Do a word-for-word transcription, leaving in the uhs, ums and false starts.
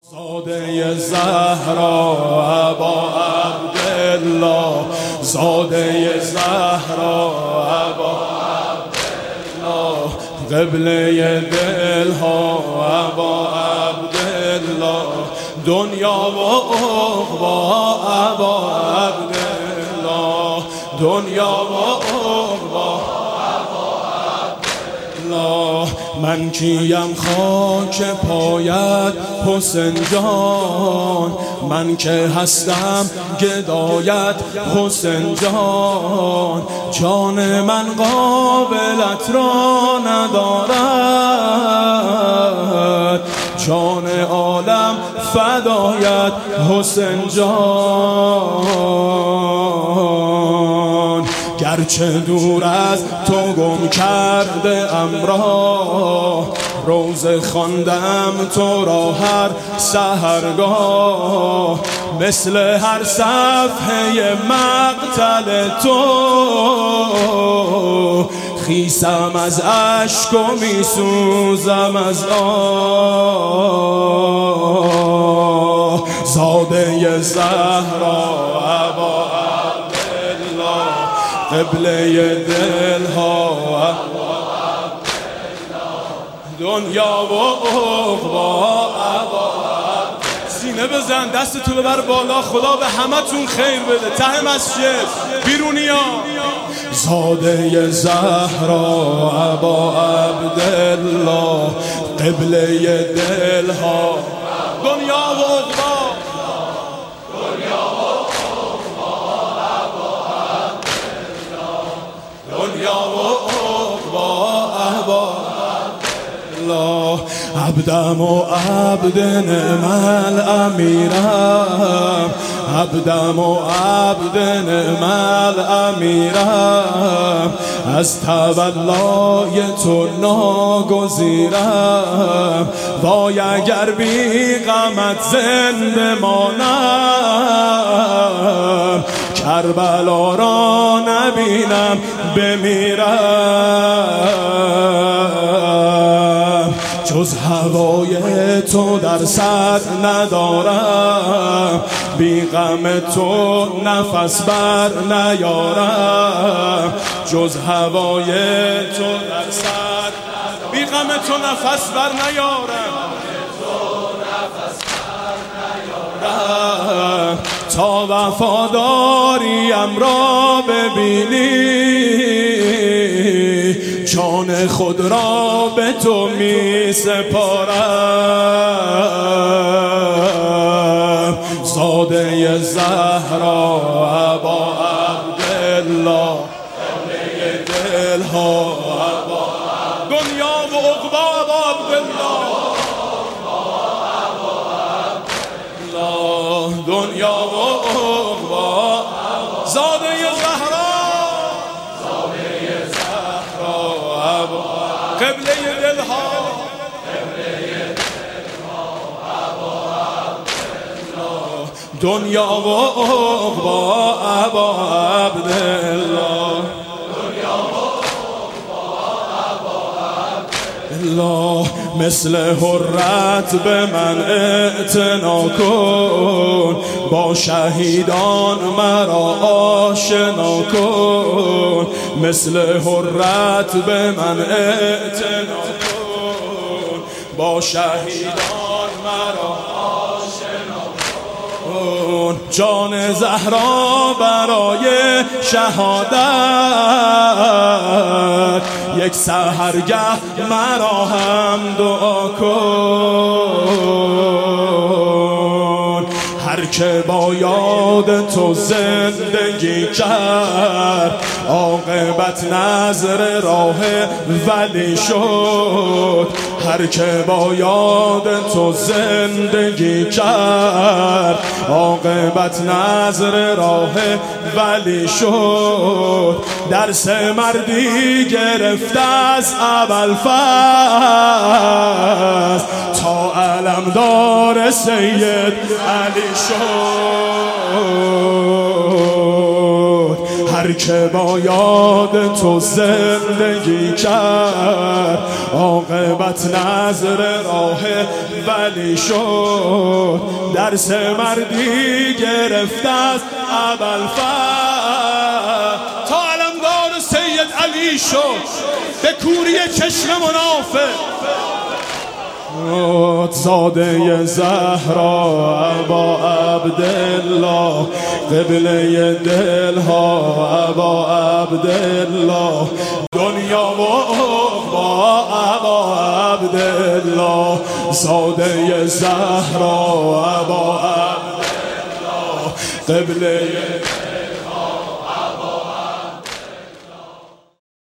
زاده زهرا ابا عبدالله، زاده زهرا ابا عبدالله، قبله دلها ابا عبدالله، دنیا و عقبا ابا عبدالله، دنیا و عقبا. من کیم خاک پایت حسین جان، من که هستم گدایت حسین جان، جان من قابلت را ندارد، جان عالم فدایت حسین جان. گرچه دور از تو گم کرده ام را، روزه خواندم تو را هر سحرگاه، مثل هر صفحه مقتل تو خیسم از اشک و می سوزم از آه. زاده زهرا ابا عبدالله، قبله دلها دنیا و عقبا. سینه بزن، دست تو ببر بالا، خدا به همه تون خیر بده. ته مسجد بیرونیا. زاده زهرا ابا عبدالله، قبله دلها دنیا و عقبا. عبدم و عبد نعم الامیرم، عبدم و عبد نعم الامیرم، از تولای تو ناگزیرم، وای اگر بی غمت زنده مانم، کربلا را نبینم بمیرم. جز هوای تو در سر ندارم، بی غم تو نفس بر نیارم، جز هوای تو در سر بی غم تو نفس بر نیارم. تا وفاداریم را ببینی، جان خود را به تو می سپارم. زاده زهرا ابا عبدالله، قبله دلها دنیا و عقبا ابا عبدالله، دنیا و عقبا. زاده زهرا، زاده زهرا ابا قبله دلها، قبله دلها ابا عبدالله، دنیا و عقبا ابا عبدالله، دنیا و عقبا ابا عبدالله. مثل حرت به من اعتنا کن، با شهیدان مرا آشنا کن، مثل حرت به من اعتنا کن، با شهیدان مرا آشنا کن. جان زهرا برای شهادت، یک سحرگه مرا هم دعا کن. هر که با یاد تو زندگی کرد، عاقبت نظر راه ولی شد. هر که با یاد تو زندگی کرد، عاقبت نظر راه ولی شد. درس مردی گرفت از ابوالفضل، تا علمدار سید علی شد. هر که با یاد تو زندگی کرد عاقبت نظر راه ولی شد، درس مردی گرفت از ابوالفضل تا علمدار سید علی شد به کوری چشم منافق. زاده زهرا ابا عبدالله قبله دلها ابا عبدالله، دنیا و عقبا ابا عبدالله. زاده زهرا ابا عبدالله قبله